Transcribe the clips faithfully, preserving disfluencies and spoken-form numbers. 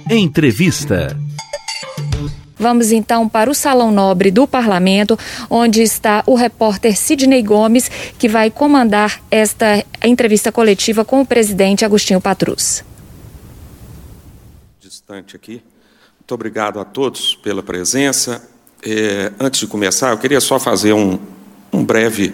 Entrevista. Vamos então para o Salão Nobre do Parlamento, onde está o repórter Sidney Gomes, que vai comandar esta entrevista coletiva com o presidente Agostinho Patrus. Distante aqui. Muito obrigado a todos pela presença. É, antes de começar, eu queria só fazer um, um breve,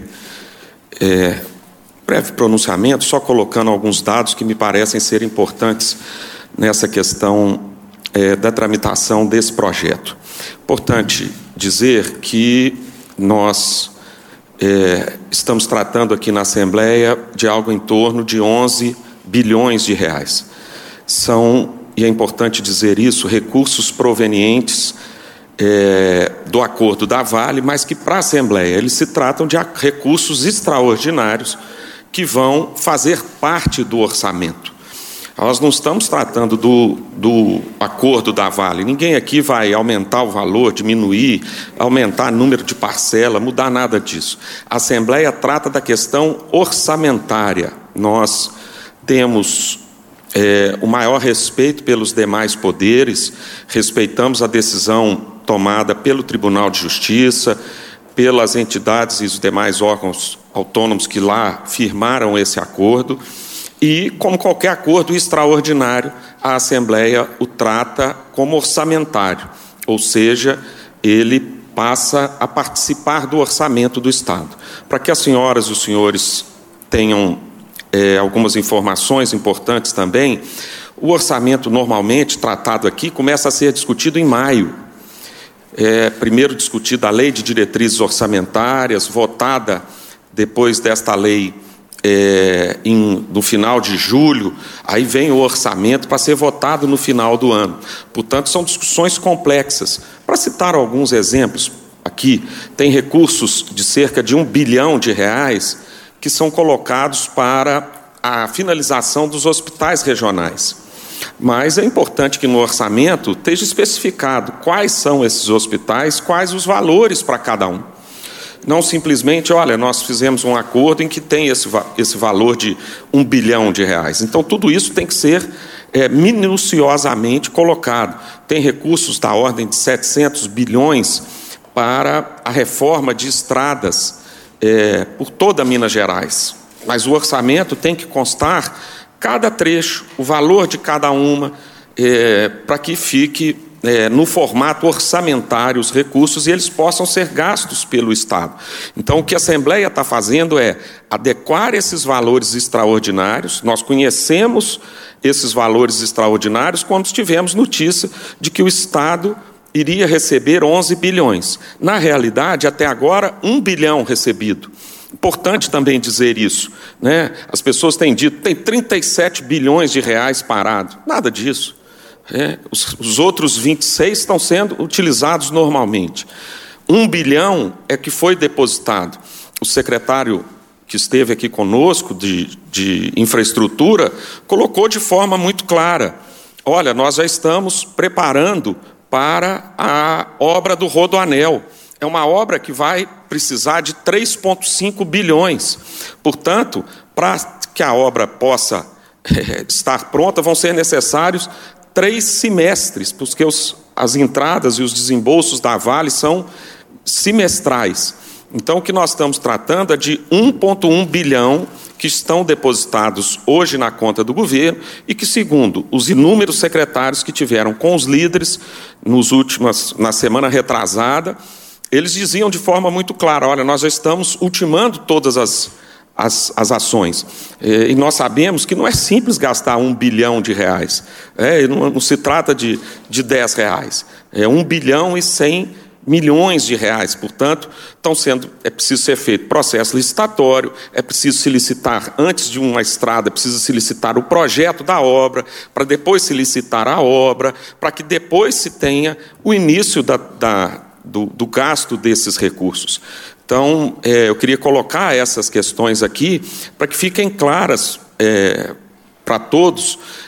é, breve pronunciamento, só colocando alguns dados que me parecem ser importantes nessa questão É, da tramitação desse projeto. Importante dizer que nós é, estamos tratando aqui na Assembleia de algo em torno de onze bilhões de reais. São, e é importante dizer isso, recursos provenientes é, do acordo da Vale, mas que para a Assembleia eles se tratam de recursos extraordinários que vão fazer parte do orçamento. Nós não estamos tratando do, do acordo da Vale. Ninguém aqui vai aumentar o valor, diminuir, aumentar o número de parcela, mudar nada disso. A Assembleia trata da questão orçamentária. Nós temos é, o maior respeito pelos demais poderes, respeitamos a decisão tomada pelo Tribunal de Justiça, pelas entidades e os demais órgãos autônomos que lá firmaram esse acordo. E, como qualquer acordo extraordinário, a Assembleia o trata como orçamentário, ou seja, ele passa a participar do orçamento do Estado. Para que as senhoras e os senhores tenham é, algumas informações importantes também, o orçamento normalmente tratado aqui começa a ser discutido em maio. É, primeiro discutida a lei de diretrizes orçamentárias, votada depois desta lei É, em, no final de julho, aí vem o orçamento para ser votado no final do ano. Portanto, são discussões complexas. Para citar alguns exemplos, aqui tem recursos de cerca de um bilhão de reais que são colocados para a finalização dos hospitais regionais. Mas é importante que no orçamento esteja especificado quais são esses hospitais, quais os valores para cada um. Não simplesmente, olha, nós fizemos um acordo em que tem esse, esse valor de um bilhão de reais. Então, tudo isso tem que ser é, minuciosamente colocado. Tem recursos da ordem de setecentos bilhões para a reforma de estradas é, por toda Minas Gerais. Mas o orçamento tem que constar cada trecho, o valor de cada uma, é, para que fique É, no formato orçamentário os recursos e eles possam ser gastos pelo Estado. Então, o que a Assembleia está fazendo é adequar esses valores extraordinários. Nós conhecemos esses valores extraordinários quando tivemos notícia de que o Estado iria receber onze bilhões. Na realidade, até agora, um bilhão recebido. Importante também dizer isso, né? As pessoas têm dito, tem trinta e sete bilhões de reais parado. Nada disso. É, os, os outros vinte e seis estão sendo utilizados normalmente. Um bilhão é que foi depositado. O secretário que esteve aqui conosco de, de infraestrutura colocou de forma muito clara: olha, nós já estamos preparando para a obra do Rodoanel. É uma obra que vai precisar de três vírgula cinco bilhões. Portanto, para que a obra possa é, estar pronta, vão ser necessários três semestres, porque os, as entradas e os desembolsos da Vale são semestrais. Então, o que nós estamos tratando é de um vírgula um bilhão que estão depositados hoje na conta do governo e que, segundo os inúmeros secretários que tiveram com os líderes nos últimas, na semana retrasada, eles diziam de forma muito clara: olha, nós já estamos ultimando todas as As, as ações. E nós sabemos que não é simples gastar um bilhão de reais. É, não, não se trata de, de dez reais. É um bilhão e cem milhões de reais. Portanto, estão sendo, é preciso ser feito processo licitatório, é preciso se licitar antes de uma estrada, é preciso se licitar o projeto da obra, para depois se licitar a obra, para que depois se tenha o início da, da, do, do gasto desses recursos. Então, é, eu queria colocar essas questões aqui para que fiquem claras é, para todos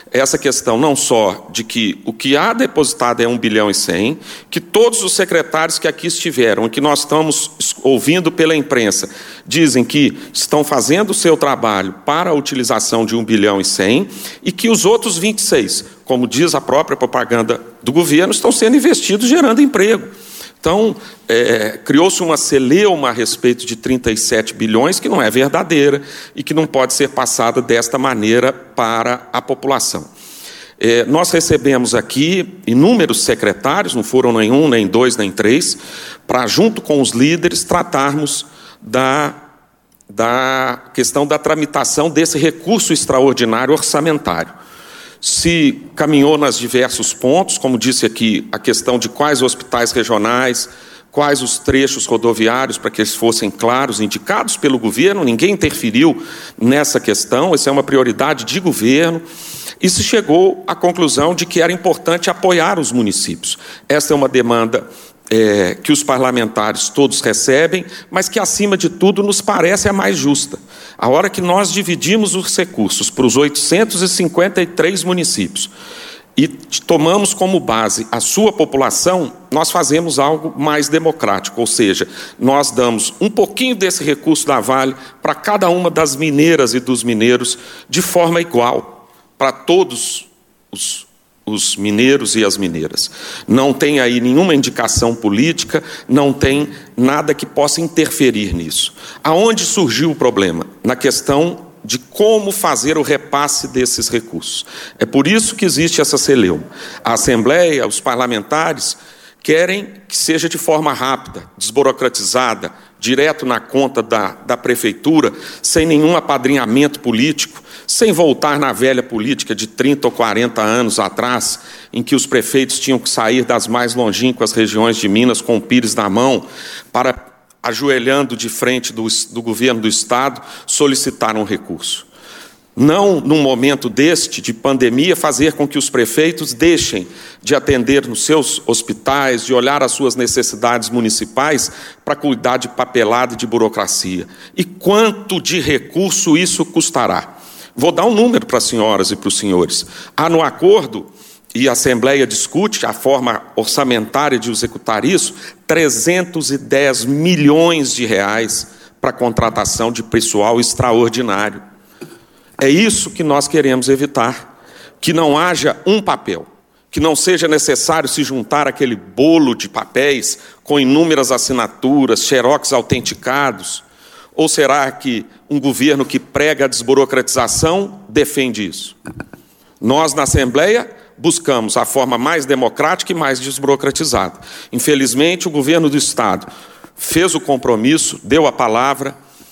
essa questão não só de que o que há depositado é um bilhão e cem, que todos os secretários que aqui estiveram, e que nós estamos ouvindo pela imprensa, dizem que estão fazendo o seu trabalho para a utilização de um bilhão e cem, e que os outros vinte e seis, como diz a própria propaganda do governo, estão sendo investidos gerando emprego. Então, é, criou-se uma celeuma a respeito de trinta e sete bilhões, que não é verdadeira e que não pode ser passada desta maneira para a população. É, nós recebemos aqui inúmeros secretários, não foram nenhum, nem dois, nem três, para, junto com os líderes, tratarmos da, da questão da tramitação desse recurso extraordinário orçamentário. Se caminhou nos diversos pontos, como disse aqui, a questão de quais hospitais regionais, quais os trechos rodoviários, para que eles fossem claros, indicados pelo governo, ninguém interferiu nessa questão, essa é uma prioridade de governo, e se chegou à conclusão de que era importante apoiar os municípios. Essa é uma demanda É, que os parlamentares todos recebem, mas que, acima de tudo, nos parece a mais justa. A hora que nós dividimos os recursos para os oitocentos e cinquenta e três municípios e tomamos como base a sua população, nós fazemos algo mais democrático, ou seja, nós damos um pouquinho desse recurso da Vale para cada uma das mineiras e dos mineiros de forma igual, para todos os os mineiros e as mineiras. Não tem aí nenhuma indicação política, não tem nada que possa interferir nisso. Aonde surgiu o problema? Na questão de como fazer o repasse desses recursos. É por isso que existe essa celeuma. A Assembleia, os parlamentares, querem que seja de forma rápida, desburocratizada, direto na conta da, da prefeitura, sem nenhum apadrinhamento político, sem voltar na velha política de trinta ou quarenta anos atrás, em que os prefeitos tinham que sair das mais longínquas regiões de Minas com o pires na mão, para, ajoelhando de frente do, do governo do Estado, solicitar um recurso. Não, num momento deste, de pandemia, fazer com que os prefeitos deixem de atender nos seus hospitais, de olhar as suas necessidades municipais para cuidar de papelada e de burocracia. E quanto de recurso isso custará? Vou dar um número para as senhoras e para os senhores. Há no acordo, e a Assembleia discute a forma orçamentária de executar isso, trezentos e dez milhões de reais para a contratação de pessoal extraordinário. É isso que nós queremos evitar, que não haja um papel, que não seja necessário se juntar aquele bolo de papéis com inúmeras assinaturas, xerox autenticados. Ou será que um governo que prega a desburocratização defende isso? Nós, na Assembleia, buscamos a forma mais democrática e mais desburocratizada. Infelizmente, o governo do Estado fez o compromisso, deu a palavra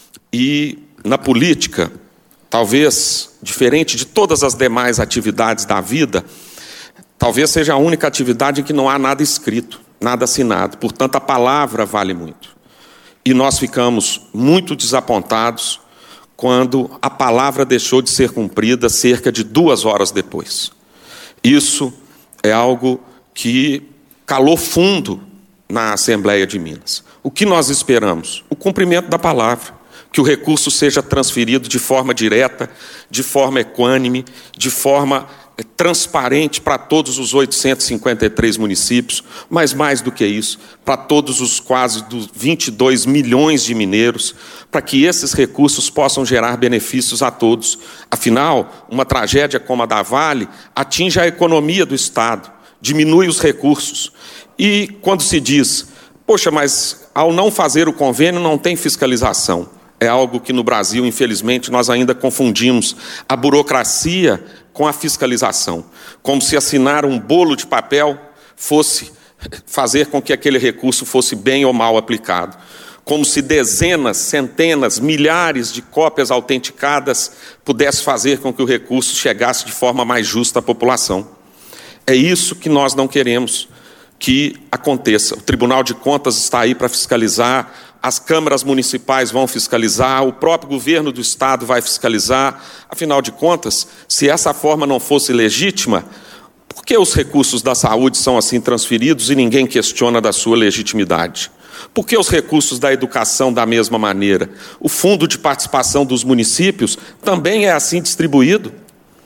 e, na política, talvez, diferente de todas as demais atividades da vida, talvez seja a única atividade em que não há nada escrito, nada assinado. Portanto, a palavra vale muito. E nós ficamos muito desapontados quando a palavra deixou de ser cumprida cerca de duas horas depois. Isso é algo que calou fundo na Assembleia de Minas. O que nós esperamos? O cumprimento da palavra. Que o recurso seja transferido de forma direta, de forma equânime, de forma transparente para todos os oitocentos e cinquenta e três municípios, mas mais do que isso, para todos os quase vinte e dois milhões de mineiros, para que esses recursos possam gerar benefícios a todos. Afinal, uma tragédia como a da Vale atinge a economia do Estado, diminui os recursos. E quando se diz, poxa, mas ao não fazer o convênio não tem fiscalização. É algo que no Brasil, infelizmente, nós ainda confundimos a burocracia com a fiscalização. Como se assinar um bolo de papel fosse fazer com que aquele recurso fosse bem ou mal aplicado. Como se dezenas, centenas, milhares de cópias autenticadas pudesse fazer com que o recurso chegasse de forma mais justa à população. É isso que nós não queremos que aconteça. O Tribunal de Contas está aí para fiscalizar, as câmaras municipais vão fiscalizar, o próprio governo do Estado vai fiscalizar. Afinal de contas, se essa forma não fosse legítima, por que os recursos da saúde são assim transferidos e ninguém questiona da sua legitimidade? Por que os recursos da educação da mesma maneira? O fundo de participação dos municípios também é assim distribuído.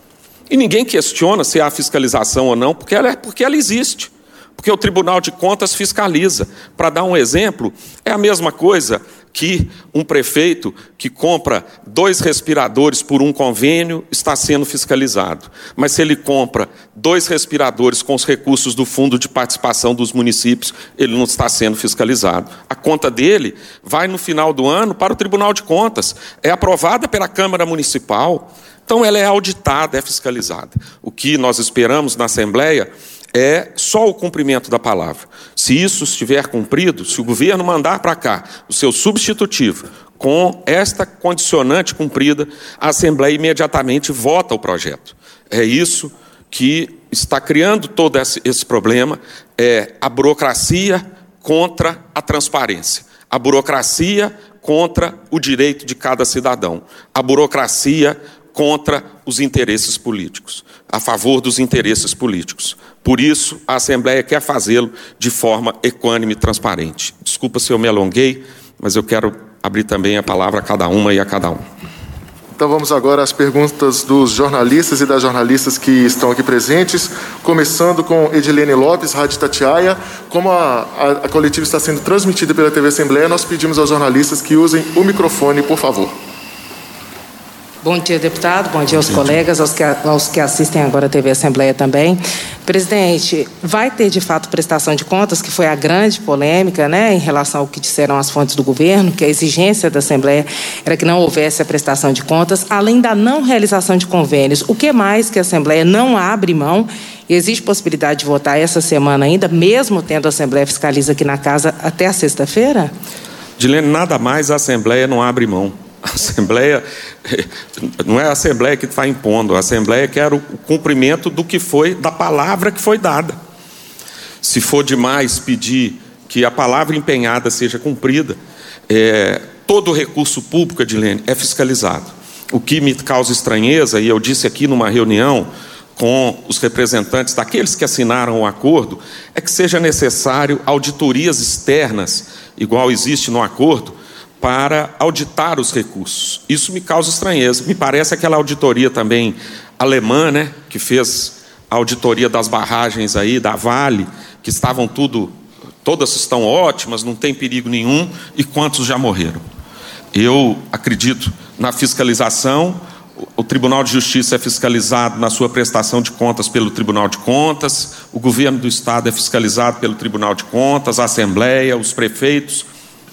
E ninguém questiona se há fiscalização ou não, porque ela, é, porque ela existe. Porque o Tribunal de Contas fiscaliza. Para dar um exemplo, é a mesma coisa que um prefeito que compra dois respiradores por um convênio está sendo fiscalizado. Mas se ele compra dois respiradores com os recursos do Fundo de Participação dos Municípios, ele não está sendo fiscalizado. A conta dele vai, no final do ano, para o Tribunal de Contas. É aprovada pela Câmara Municipal. Então, ela é auditada, é fiscalizada. O que nós esperamos na Assembleia é só o cumprimento da palavra. Se isso estiver cumprido, se o governo mandar para cá o seu substitutivo com esta condicionante cumprida, a Assembleia imediatamente vota o projeto. É isso que está criando todo esse, esse problema, é a burocracia contra a transparência, a burocracia contra o direito de cada cidadão, a burocracia contra os interesses políticos, a favor dos interesses políticos. Por isso, a Assembleia quer fazê-lo de forma equânime e transparente. Desculpa se eu me alonguei, mas eu quero abrir também a palavra a cada uma e a cada um. Então vamos agora às perguntas dos jornalistas e das jornalistas que estão aqui presentes, começando com Edilene Lopes, Rádio Itatiaia. Como a, a, a coletiva está sendo transmitida pela T V Assembleia, nós pedimos aos jornalistas que usem o microfone, por favor. Bom dia, deputado. Bom dia aos colegas, aos que, aos que assistem agora a T V Assembleia também. Presidente, vai ter de fato prestação de contas, que foi a grande polêmica, né, em relação ao que disseram as fontes do governo, que a exigência da Assembleia era que não houvesse a prestação de contas, além da não realização de convênios. O que mais que a Assembleia não abre mão? E existe possibilidade de votar essa semana ainda, mesmo tendo a Assembleia fiscaliza aqui na casa até a sexta-feira? Dilene, nada mais a Assembleia não abre mão. A Assembleia, não é a Assembleia que está impondo, a Assembleia quer o cumprimento do que foi, da palavra que foi dada. Se for demais pedir que a palavra empenhada seja cumprida, é, todo o recurso público, Edilene, é fiscalizado. O que me causa estranheza, e eu disse aqui numa reunião com os representantes daqueles que assinaram o acordo, é que seja necessário auditorias externas, igual existe no acordo, para auditar os recursos. Isso me causa estranheza. Me parece aquela auditoria também alemã, né, que fez a auditoria das barragens aí, da Vale, que estavam tudo, todas estão ótimas, não tem perigo nenhum, e quantos já morreram. Eu acredito na fiscalização. O Tribunal de Justiça é fiscalizado na sua prestação de contas pelo Tribunal de Contas, o governo do Estado é fiscalizado pelo Tribunal de Contas, a Assembleia, os prefeitos.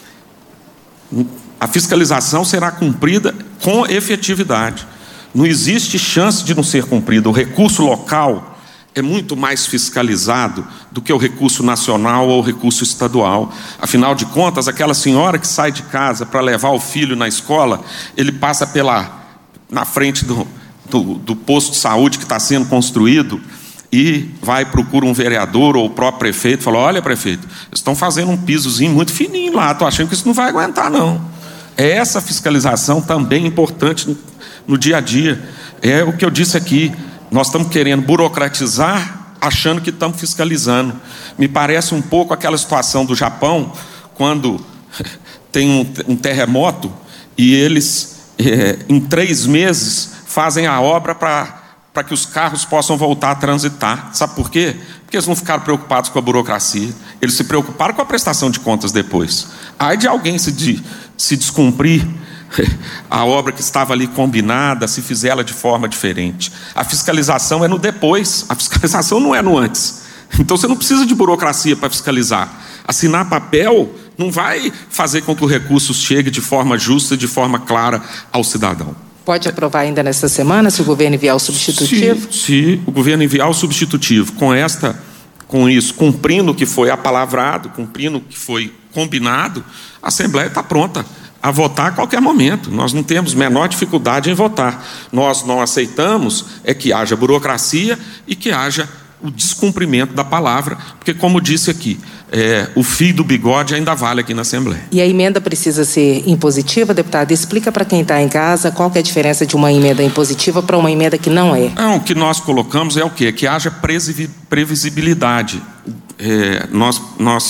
A fiscalização será cumprida com efetividade. Não existe chance de não ser cumprida. O recurso local é muito mais fiscalizado do que o recurso nacional ou o recurso estadual. Afinal de contas, aquela senhora que sai de casa para levar o filho na escola, ele passa pela, na frente do, do, do posto de saúde que está sendo construído e vai, procura um vereador ou o próprio prefeito e fala: olha, prefeito, eles estão fazendo um pisozinho muito fininho lá, estou achando que isso não vai aguentar, não. É essa fiscalização também importante no, no dia a dia. É o que eu disse aqui, nós estamos querendo burocratizar, achando que estamos fiscalizando. Me parece um pouco aquela situação do Japão, quando tem um, um terremoto e eles, é, em três meses, fazem a obra para... para que os carros possam voltar a transitar. Sabe por quê? Porque eles não ficaram preocupados com a burocracia, eles se preocuparam com a prestação de contas depois. Ai de alguém se, de, se descumprir a obra que estava ali combinada, se fizer ela de forma diferente. A fiscalização é no depois, a fiscalização não é no antes. Então você não precisa de burocracia para fiscalizar. Assinar papel não vai fazer com que o recurso chegue de forma justa e de forma clara ao cidadão. Pode aprovar ainda nessa semana, se o governo enviar o substitutivo? Se, se o governo enviar o substitutivo, com, esta, com isso, cumprindo o que foi apalavrado, cumprindo o que foi combinado, a Assembleia está pronta a votar a qualquer momento. Nós não temos menor dificuldade em votar. Nós não aceitamos é que haja burocracia e que haja o descumprimento da palavra, porque, como disse aqui, é, o fio do bigode ainda vale aqui na Assembleia. E a emenda precisa ser impositiva, deputado? Explica para quem está em casa qual que é a diferença de uma emenda impositiva para uma emenda que não é. Não, o que nós colocamos é o quê? Que haja previsibilidade. É, nós, nós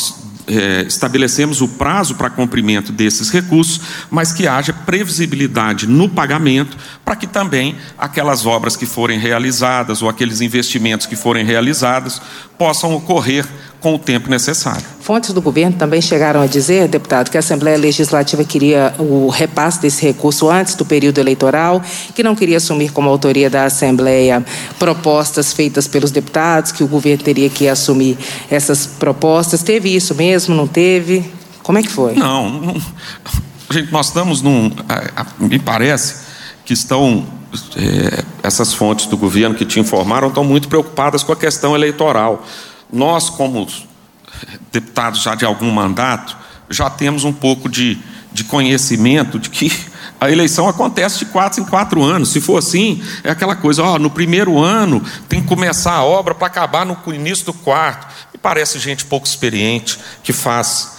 é, estabelecemos o prazo para cumprimento desses recursos, mas que haja previsibilidade no pagamento, para que também aquelas obras que forem realizadas ou aqueles investimentos que forem realizados possam ocorrer com o tempo necessário. Fontes do governo também chegaram a dizer, deputado, que a Assembleia Legislativa queria o repasse desse recurso antes do período eleitoral, que não queria assumir como autoria da Assembleia propostas feitas pelos deputados, que o governo teria que assumir essas propostas. Teve isso mesmo? Não teve? Como é que foi? Não, não gente, nós estamos num... A, a, me parece que estão... É, essas fontes do governo que te informaram estão muito preocupadas com a questão eleitoral. Nós, como deputados já de algum mandato, já temos um pouco de, de conhecimento de que a eleição acontece de quatro em quatro anos. Se for assim, é aquela coisa, ó, no primeiro ano tem que começar a obra para acabar no início do quarto. Me parece gente pouco experiente que faz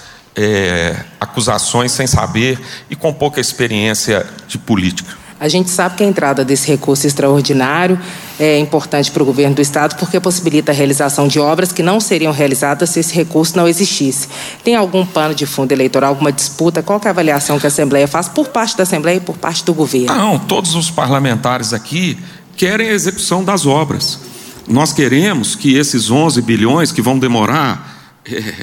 é, acusações sem saber e com pouca experiência de política. A gente sabe que a entrada desse recurso extraordinário é importante para o governo do Estado porque possibilita a realização de obras que não seriam realizadas se esse recurso não existisse. Tem algum pano de fundo eleitoral, alguma disputa? Qual que é a avaliação que a Assembleia faz por parte da Assembleia e por parte do governo? Não, todos os parlamentares aqui querem a execução das obras. Nós queremos que esses onze bilhões que vão demorar é,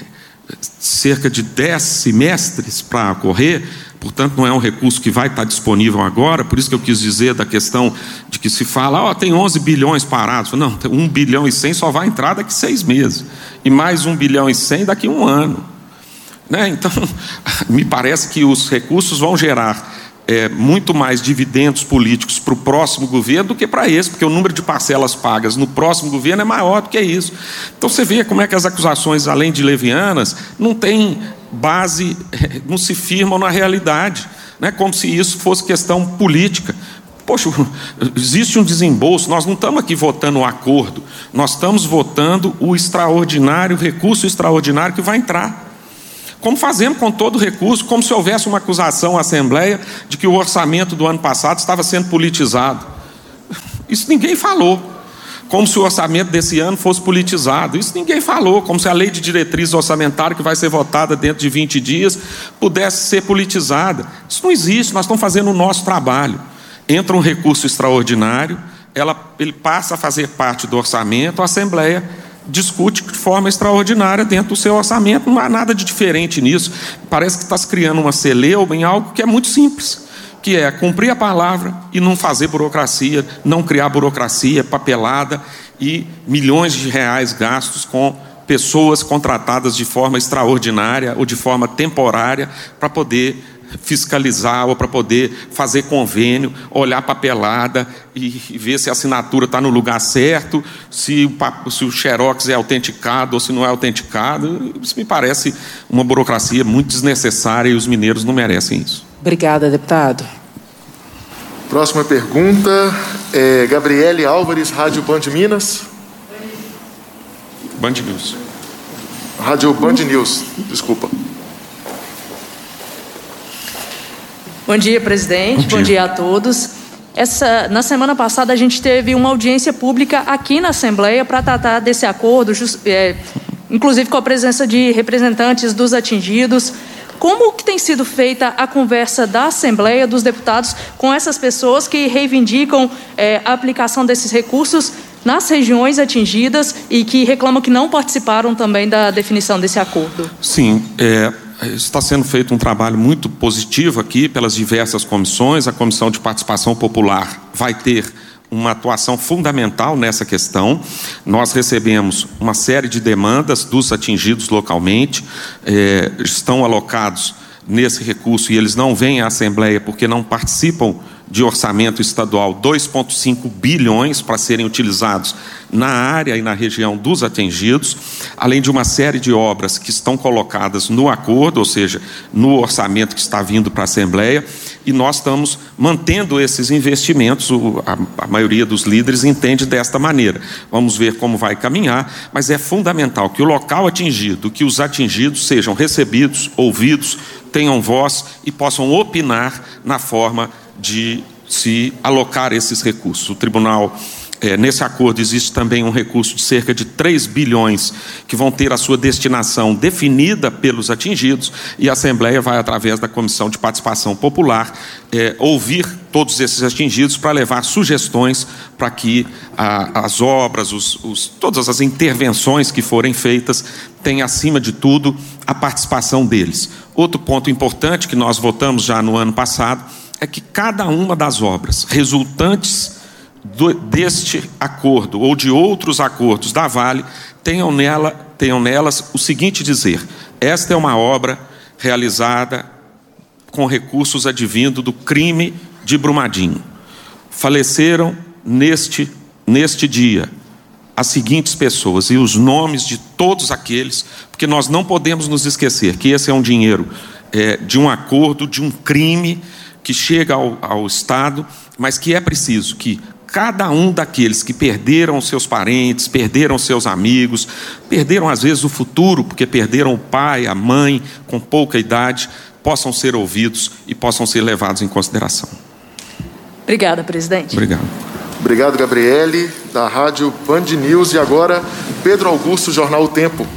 cerca de dez semestres para ocorrer, portanto não é um recurso que vai estar disponível agora, por isso que eu quis dizer da questão de que se fala, ó, tem onze bilhões parados. Não, um bilhão e cem só vai entrar daqui seis meses, e mais um bilhão e cem daqui um ano, né? Então, me parece que os recursos vão gerar é, muito mais dividendos políticos para o próximo governo do que para esse, porque o número de parcelas pagas no próximo governo é maior do que isso. Então você vê como é que as acusações, além de levianas, não têm base, não se firmam na realidade, né? Como se isso fosse questão política. Poxa, existe um desembolso, nós não estamos aqui votando um acordo, nós estamos votando o extraordinário, o recurso extraordinário que vai entrar. Como fazemos com todo recurso, como se houvesse uma acusação à Assembleia de que o orçamento do ano passado estava sendo politizado. Isso ninguém falou. Como se o orçamento desse ano fosse politizado. Isso ninguém falou. Como se a lei de diretriz orçamentária, que vai ser votada dentro de vinte dias, pudesse ser politizada. Isso não existe, nós estamos fazendo o nosso trabalho. Entra um recurso extraordinário, ela, ele passa a fazer parte do orçamento, a Assembleia discute de forma extraordinária dentro do seu orçamento. Não há nada de diferente nisso. Parece que está se criando uma celeuma em algo que é muito simples, que é cumprir a palavra e não fazer burocracia, não criar burocracia, papelada e milhões de reais gastos com pessoas contratadas de forma extraordinária ou de forma temporária para poder fiscalizar ou para poder fazer convênio, olhar papelada e ver se a assinatura está no lugar certo, se o, se o xerox é autenticado ou se não é autenticado. Isso me parece uma burocracia muito desnecessária e os mineiros não merecem isso. Obrigada, deputado. Próxima pergunta é Gabriele Álvares, Rádio Band Minas. Band News. Rádio Band News, desculpa. Bom dia, presidente. Bom dia, Bom dia a todos. Essa, na semana passada, a gente teve uma audiência pública aqui na Assembleia para tratar desse acordo, just, é, inclusive com a presença de representantes dos atingidos. Como que tem sido feita a conversa da Assembleia, dos deputados, com essas pessoas que reivindicam é, a aplicação desses recursos nas regiões atingidas e que reclamam que não participaram também da definição desse acordo? Sim, é, está sendo feito um trabalho muito positivo aqui pelas diversas comissões. A Comissão de Participação Popular vai ter uma atuação fundamental nessa questão. Nós recebemos uma série de demandas dos atingidos localmente, é, estão alocados nesse recurso e eles não vêm à Assembleia porque não participam de orçamento estadual, dois vírgula cinco bilhões para serem utilizados na área e na região dos atingidos, além de uma série de obras que estão colocadas no acordo, ou seja, no orçamento que está vindo para a Assembleia, e nós estamos mantendo esses investimentos. O, a, a maioria dos líderes entende desta maneira. Vamos ver como vai caminhar, mas é fundamental que o local atingido, que os atingidos sejam recebidos, ouvidos, tenham voz e possam opinar na forma de se alocar esses recursos. O Tribunal É, nesse acordo existe também um recurso de cerca de três bilhões que vão ter a sua destinação definida pelos atingidos, e a Assembleia vai, através da Comissão de Participação Popular, é, ouvir todos esses atingidos para levar sugestões para que a, as obras, os, os, todas as intervenções que forem feitas tenham, acima de tudo, a participação deles. Outro ponto importante que nós votamos já no ano passado é que cada uma das obras resultantes Do, deste acordo ou de outros acordos da Vale tenham, nela, tenham nelas o seguinte dizer: esta é uma obra realizada com recursos advindo do crime de Brumadinho. Faleceram neste, neste dia as seguintes pessoas, e os nomes de todos aqueles, porque nós não podemos nos esquecer que esse é um dinheiro é, de um acordo, de um crime que chega ao, ao Estado, mas que é preciso que cada um daqueles que perderam seus parentes, perderam seus amigos, perderam às vezes o futuro, porque perderam o pai, a mãe, com pouca idade, possam ser ouvidos e possam ser levados em consideração. Obrigada, presidente. Obrigado. Obrigado, Gabriele, da Rádio Band News. E agora, Pedro Augusto, Jornal O Tempo.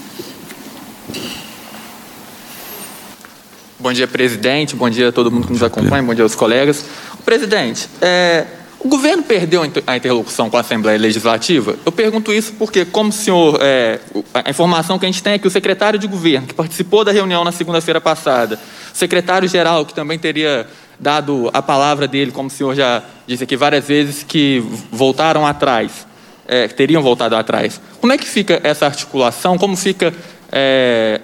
Bom dia, presidente. Bom dia a todo mundo que nos acompanha. Bom dia aos colegas. Presidente, é... o governo perdeu a interlocução com a Assembleia Legislativa? Eu pergunto isso porque, como o senhor... É, a informação que a gente tem é que o secretário de governo, que participou da reunião na segunda-feira passada, o secretário-geral, que também teria dado a palavra dele, como o senhor já disse aqui várias vezes, que voltaram atrás, é, teriam voltado atrás. Como é que fica essa articulação? Como fica é,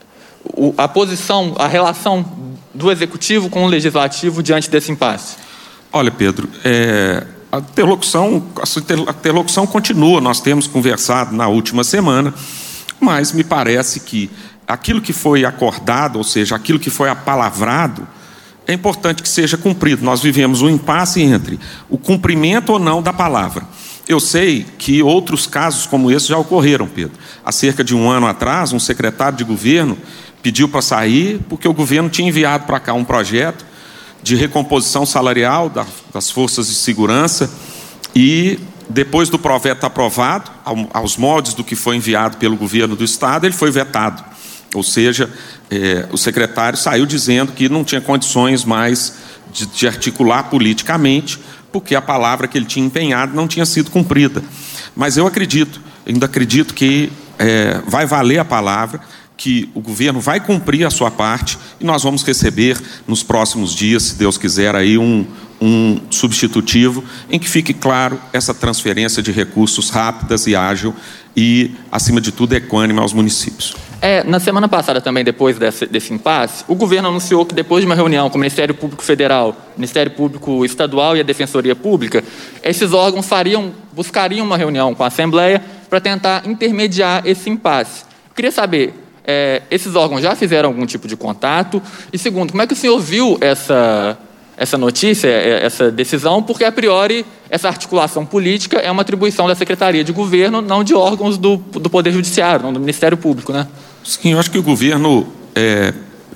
o, a posição, a relação do Executivo com o Legislativo diante desse impasse? Olha, Pedro, é, a interlocução, a interlocução continua. Nós temos conversado na última semana, mas me parece que aquilo que foi acordado, ou seja, aquilo que foi apalavrado, é importante que seja cumprido. Nós vivemos um impasse entre o cumprimento ou não da palavra. Eu sei que outros casos como esse já ocorreram, Pedro. Há cerca de um ano atrás, um secretário de governo pediu para sair porque o governo tinha enviado para cá um projeto de recomposição salarial das forças de segurança, e depois do projeto aprovado, aos moldes do que foi enviado pelo governo do Estado, ele foi vetado. Ou seja, é, o secretário saiu dizendo que não tinha condições mais de, de articular politicamente, porque a palavra que ele tinha empenhado não tinha sido cumprida. Mas eu acredito, ainda acredito que é, vai valer a palavra, que o governo vai cumprir a sua parte, e nós vamos receber nos próximos dias, se Deus quiser, aí um, um substitutivo em que fique claro essa transferência de recursos rápidas e ágil e, acima de tudo, equânime aos municípios. É, na semana passada também, depois desse, desse impasse, o governo anunciou que depois de uma reunião com o Ministério Público Federal, Ministério Público Estadual e a Defensoria Pública, esses órgãos fariam, buscariam uma reunião com a Assembleia para tentar intermediar esse impasse. Eu queria saber, É, esses órgãos já fizeram algum tipo de contato? E segundo, como é que o senhor viu essa, essa notícia, essa decisão? Porque, a priori, essa articulação política é uma atribuição da Secretaria de Governo, não de órgãos do, do Poder Judiciário, não do Ministério Público, né? Sim, eu acho que o governo é,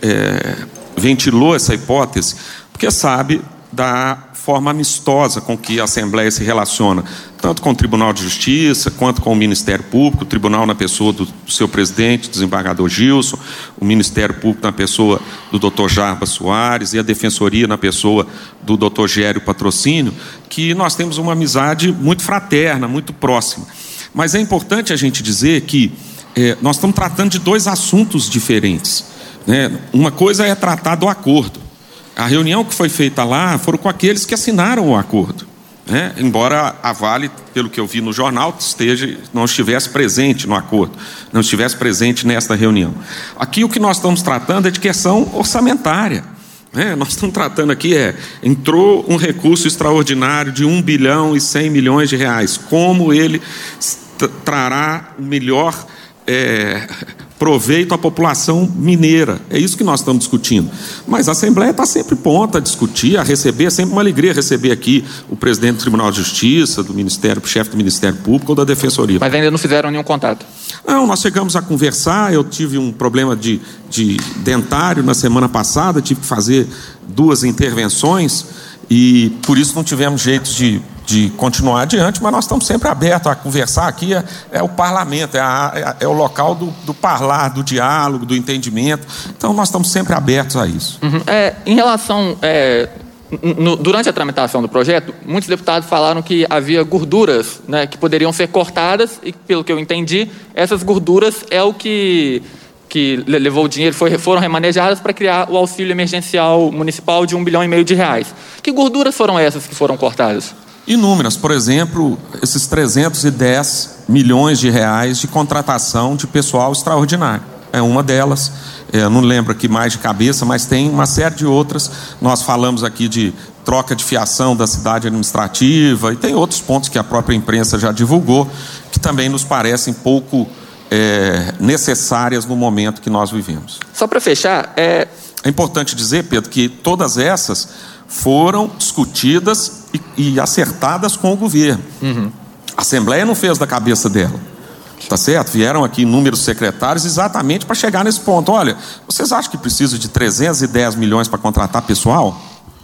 é, ventilou essa hipótese porque sabe da forma amistosa com que a Assembleia se relaciona, tanto com o Tribunal de Justiça, quanto com o Ministério Público, o Tribunal na pessoa do seu presidente, desembargador Gilson, o Ministério Público na pessoa do doutor Jarbas Soares e a Defensoria na pessoa do doutor Gério Patrocínio, que nós temos uma amizade muito fraterna, muito próxima. Mas é importante a gente dizer que é, nós estamos tratando de dois assuntos diferentes, né? Uma coisa é tratar do acordo. A reunião que foi feita lá foram com aqueles que assinaram o acordo, né? Embora a Vale, pelo que eu vi no jornal, esteja, não estivesse presente no acordo, não estivesse presente nesta reunião. Aqui o que nós estamos tratando é de questão orçamentária, né? Nós estamos tratando aqui é, entrou um recurso extraordinário de um bilhão e cem milhões de reais, como ele trará o melhor é, proveito à população mineira. É isso que nós estamos discutindo. Mas a Assembleia está sempre pronta a discutir, a receber. É sempre uma alegria receber aqui o presidente do Tribunal de Justiça, do Ministério, o chefe do Ministério Público ou da Defensoria. Mas ainda não fizeram nenhum contato? Não, nós chegamos a conversar. Eu tive um problema de, de dentário na semana passada, tive que fazer duas intervenções e por isso não tivemos jeito de, de continuar adiante, mas nós estamos sempre abertos a conversar. Aqui é, é o parlamento, é, a, é o local do, do parlar, do diálogo, do entendimento, então nós estamos sempre abertos a isso. Uhum. É, em relação... É... No, durante a tramitação do projeto, muitos deputados falaram que havia gorduras, né, que poderiam ser cortadas e, pelo que eu entendi, essas gorduras é o que, que levou o dinheiro, foi, foram remanejadas para criar o auxílio emergencial municipal de um bilhão e meio de reais. Que gorduras foram essas que foram cortadas? Inúmeras. Por exemplo, esses trezentos e dez milhões de reais de contratação de pessoal extraordinário. É uma delas. Eu não lembro aqui mais de cabeça, mas tem uma série de outras. Nós falamos aqui de troca de fiação da cidade administrativa e tem outros pontos que a própria imprensa já divulgou, que também nos parecem pouco é, necessárias no momento que nós vivemos. Só para fechar... É... é importante dizer, Pedro, que todas essas foram discutidas e, e acertadas com o governo. Uhum. A Assembleia não fez da cabeça dela. Tá certo? Vieram aqui inúmeros secretários exatamente para chegar nesse ponto. Olha, vocês acham que precisa de trezentos e dez milhões para contratar pessoal?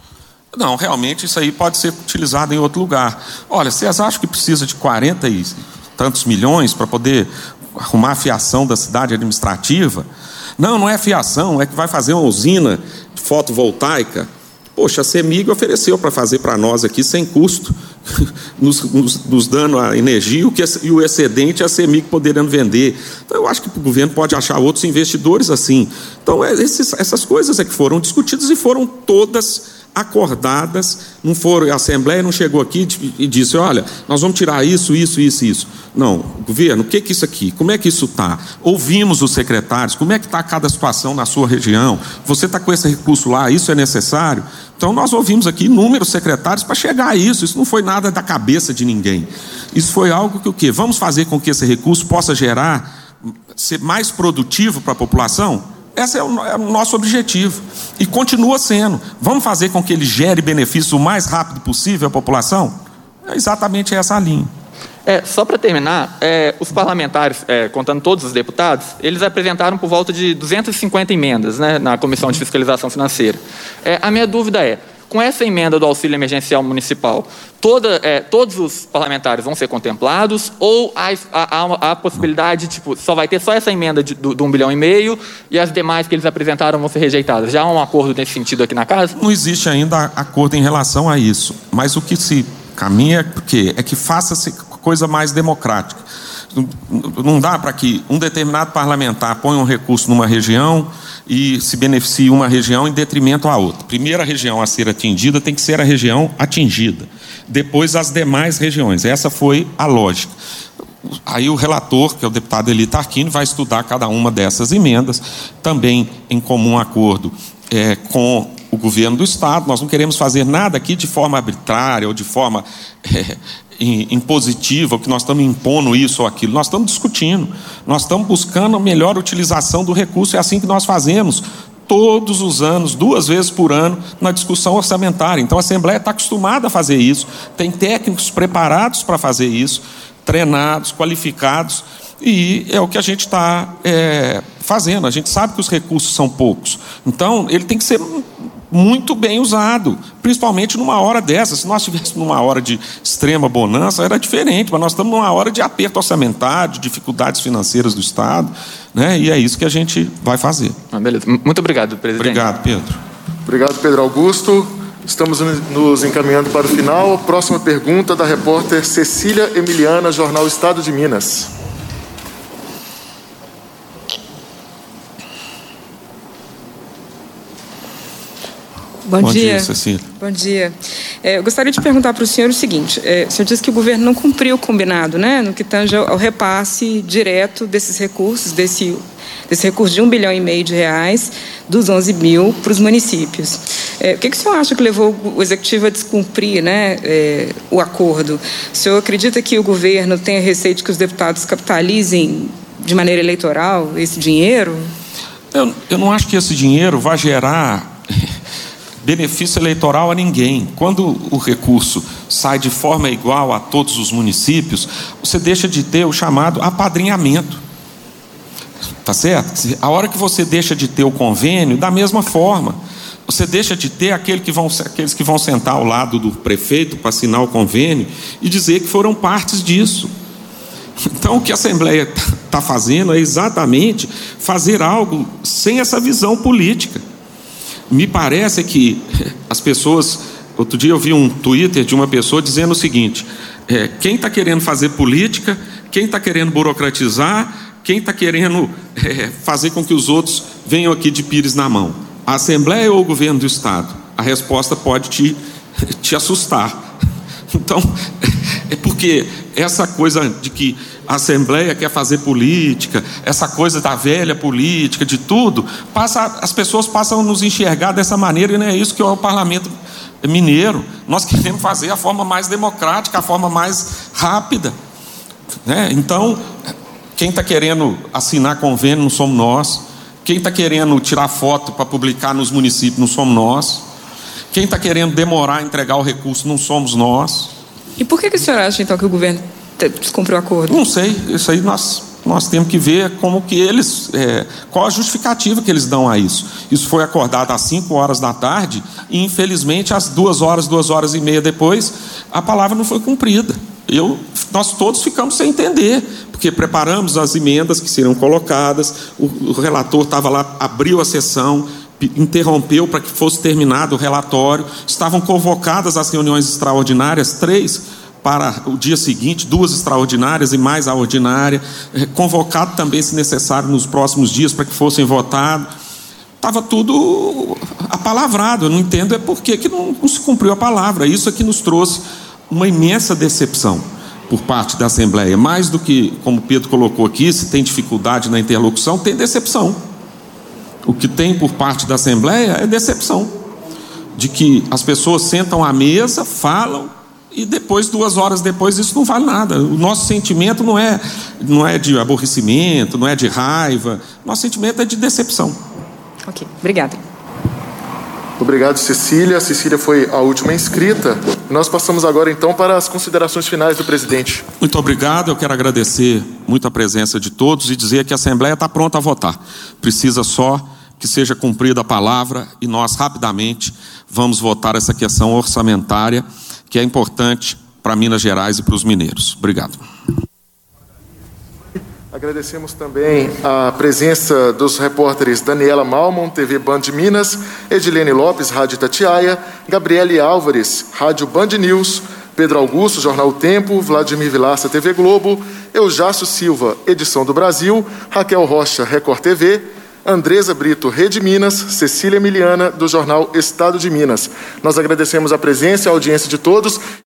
Não, realmente isso aí pode ser utilizado em outro lugar. Olha, vocês acham que precisa de quarenta e tantos milhões para poder arrumar a fiação da cidade administrativa? Não, não é fiação, é que vai fazer uma usina fotovoltaica. Poxa, a CEMIG ofereceu para fazer para nós aqui sem custo, nos, nos, nos dando a energia o que, e o excedente a CEMIG podendo vender. Então eu acho que o governo pode achar outros investidores assim. Então é, esses, essas coisas é que foram discutidas e foram todas acordadas. Não foram, a Assembleia não chegou aqui e disse, olha, nós vamos tirar isso, isso, isso, isso. Não, governo, o que é isso aqui? Como é que isso está? Ouvimos os secretários, como é que está cada situação na sua região? Você está com esse recurso lá, isso é necessário? Então nós ouvimos aqui inúmeros secretários para chegar a isso. Isso não foi nada da cabeça de ninguém. Isso foi algo que o quê? Vamos fazer com que esse recurso possa gerar, ser mais produtivo para a população? Esse é o, é o nosso objetivo e continua sendo. Vamos fazer com que ele gere benefício o mais rápido possível à população? É exatamente essa a linha. É, só para terminar, é, os parlamentares, é, contando todos os deputados, eles apresentaram por volta de duzentas e cinquenta emendas, né, na Comissão de Fiscalização Financeira. É, a minha dúvida é, com essa emenda do auxílio emergencial municipal, toda, é, todos os parlamentares vão ser contemplados ou há, há, há a possibilidade, tipo, só vai ter só essa emenda de, do, de um bilhão e meio e as demais que eles apresentaram vão ser rejeitadas? Já há um acordo nesse sentido aqui na casa? Não existe ainda acordo em relação a isso, mas o que se caminha é, porque é que faça-se coisa mais democrática. Não dá para que um determinado parlamentar ponha um recurso numa região e se beneficie uma região em detrimento à outra. Primeira região a ser atingida tem que ser a região atingida, depois as demais regiões. Essa foi a lógica. Aí o relator, que é o deputado Eli Tarquini, vai estudar cada uma dessas emendas, também em comum acordo é, com o governo do Estado. Nós não queremos fazer nada aqui de forma arbitrária ou de forma é, impositiva, que nós estamos impondo isso ou aquilo. Nós estamos discutindo, nós estamos buscando a melhor utilização do recurso. É assim que nós fazemos todos os anos, duas vezes por ano, na discussão orçamentária. Então a Assembleia está acostumada a fazer isso, tem técnicos preparados para fazer isso, treinados, qualificados, e é o que a gente está é, fazendo. A gente sabe que os recursos são poucos, então ele tem que ser muito bem usado, principalmente numa hora dessa. Se nós estivéssemos numa hora de extrema bonança, era diferente, mas nós estamos numa hora de aperto orçamentário, de dificuldades financeiras do Estado, né? E é isso que a gente vai fazer. Ah, beleza. Muito obrigado, presidente. Obrigado, Pedro. Obrigado, Pedro Augusto. Estamos nos encaminhando para o final. A próxima pergunta da repórter Cecília Emiliana, Jornal Estado de Minas. Bom, Bom dia, dia Cecília. Bom dia. É, eu gostaria de perguntar para o senhor o seguinte: é, o senhor disse que o governo não cumpriu o combinado, né, no que tange ao repasse direto desses recursos, desse, desse recurso de um bilhão e meio de reais, dos onze mil para os municípios. É, o que, que o senhor acha que levou o executivo a descumprir, né, é, o acordo? O senhor acredita que o governo tenha receio de que os deputados capitalizem de maneira eleitoral esse dinheiro? Eu, eu não acho que esse dinheiro vai gerar benefício eleitoral a ninguém. Quando o recurso sai de forma igual a todos os municípios, você deixa de ter o chamado apadrinhamento. Tá certo? A hora que você deixa de ter o convênio, da mesma forma, Você deixa de ter aquele que vão, aqueles que vão sentar ao lado do prefeito para assinar o convênio e dizer que foram partes disso. Então, o que a Assembleia está fazendo é exatamente fazer algo sem essa visão política. Me parece que as pessoas... Outro dia eu vi um Twitter de uma pessoa dizendo o seguinte: é, quem está querendo fazer política, quem está querendo burocratizar, quem está querendo é, fazer com que os outros venham aqui de pires na mão, a Assembleia ou o governo do Estado? A resposta pode te, te assustar. Então, é porque essa coisa de que a Assembleia quer fazer política, essa coisa da velha política, de tudo, passa, as pessoas passam a nos enxergar dessa maneira, e não é isso que é o Parlamento Mineiro. Nós queremos fazer a forma mais democrática, a forma mais rápida, né? Então, quem está querendo assinar convênio não somos nós. Quem está querendo tirar foto para publicar nos municípios não somos nós. Quem está querendo demorar a entregar o recurso não somos nós. E por que, que o senhor acha, então, que o governo descumpriu o acordo? Não sei, isso aí nós, nós temos que ver como que eles, é, qual a justificativa que eles dão a isso. Isso foi acordado às cinco horas da tarde e, infelizmente, às duas horas, duas horas e meia depois, a palavra não foi cumprida. Eu, nós todos ficamos sem entender, porque preparamos as emendas que seriam colocadas, o, o relator estava lá, abriu a sessão, interrompeu para que fosse terminado o relatório, estavam convocadas as reuniões extraordinárias, três para o dia seguinte, duas extraordinárias e mais a ordinária, convocado também, se necessário, nos próximos dias para que fossem votados. Estava tudo apalavrado. Eu não entendo é por que que não, não se cumpriu a palavra. Isso aqui nos trouxe uma imensa decepção por parte da Assembleia. Mais do que, como o Pedro colocou aqui, se tem dificuldade na interlocução, tem decepção. O que tem por parte da Assembleia é decepção, de que as pessoas sentam à mesa, falam, e depois, duas horas depois, isso não vale nada. O nosso sentimento não é, não é de aborrecimento, não é de raiva, nosso sentimento é de decepção. Ok, obrigada. Obrigado, Cecília. A Cecília foi a última inscrita. Nós passamos agora, então, para as considerações finais do presidente. Muito obrigado. Eu quero agradecer muito a presença de todos e dizer que a Assembleia está pronta a votar. Precisa só que seja cumprida a palavra e nós, rapidamente, vamos votar essa questão orçamentária, que é importante para Minas Gerais e para os mineiros. Obrigado. Agradecemos também a presença dos repórteres Daniela Malmon, T V Band Minas, Edilene Lopes, Rádio Itatiaia, Gabriele Álvares, Rádio Band News, Pedro Augusto, Jornal O Tempo, Vladimir Vilaça, T V Globo, Eujácio Silva, Edição do Brasil, Raquel Rocha, Record T V, Andresa Brito, Rede Minas, Cecília Emiliana, do Jornal Estado de Minas. Nós agradecemos a presença e a audiência de todos.